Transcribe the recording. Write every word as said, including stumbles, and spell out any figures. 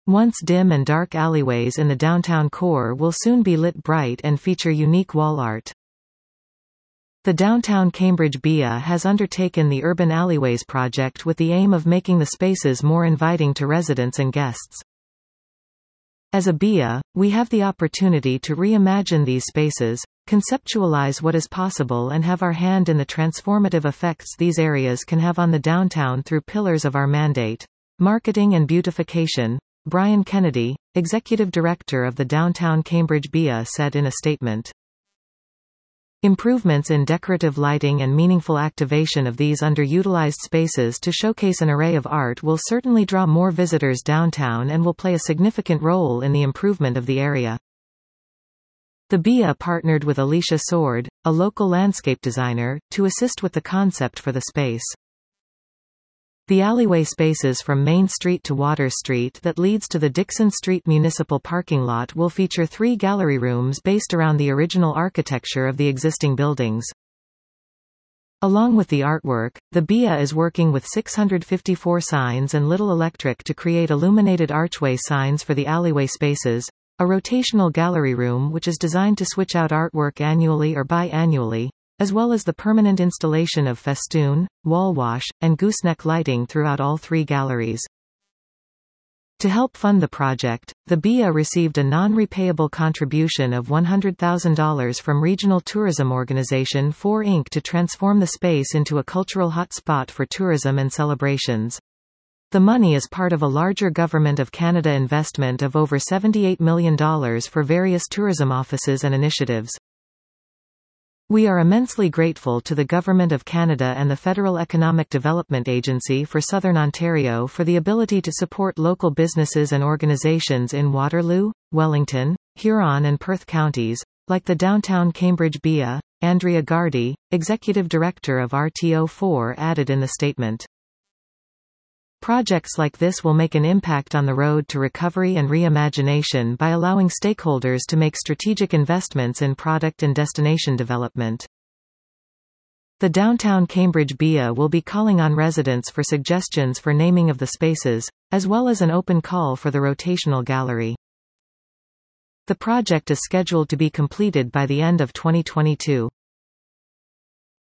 Once dim and dark alleyways in the downtown core will soon be lit bright and feature unique wall art. The Downtown Cambridge B I A has undertaken the Urban Alleyways project with the aim of making the spaces more inviting to residents and guests. As a B I A, we have the opportunity to reimagine these spaces, conceptualize what is possible and have our hand in the transformative effects these areas can have on the downtown through pillars of our mandate. Marketing and beautification. Brian Kennedy, Executive Director of the Downtown Cambridge B I A, said in a statement. Improvements in decorative lighting and meaningful activation of these underutilized spaces to showcase an array of art will certainly draw more visitors downtown and will play a significant role in the improvement of the area. The B I A partnered with Alicia Sword, a local landscape designer, to assist with the concept for the space. The alleyway spaces from Main Street to Water Street that leads to the Dixon Street Municipal Parking Lot will feature three gallery rooms based around the original architecture of the existing buildings. Along with the artwork, the B I A is working with six hundred fifty-four signs and Little Electric to create illuminated archway signs for the alleyway spaces, a rotational gallery room which is designed to switch out artwork annually or biannually, as well as the permanent installation of festoon, wall wash, and gooseneck lighting throughout all three galleries. To help fund the project, the B I A received a non-repayable contribution of one hundred thousand dollars from regional tourism organization four Incorporated to transform the space into a cultural hotspot for tourism and celebrations. The money is part of a larger Government of Canada investment of over seventy-eight million dollars for various tourism offices and initiatives. We are immensely grateful to the Government of Canada and the Federal Economic Development Agency for Southern Ontario for the ability to support local businesses and organizations in Waterloo, Wellington, Huron and Perth counties, like the Downtown Cambridge B I A, Andrea Gardy, Executive Director of R T O four, added in the statement. Projects like this will make an impact on the road to recovery and reimagination by allowing stakeholders to make strategic investments in product and destination development. The Downtown Cambridge B I A will be calling on residents for suggestions for naming of the spaces, as well as an open call for the rotational gallery. The project is scheduled to be completed by the end of twenty twenty-two.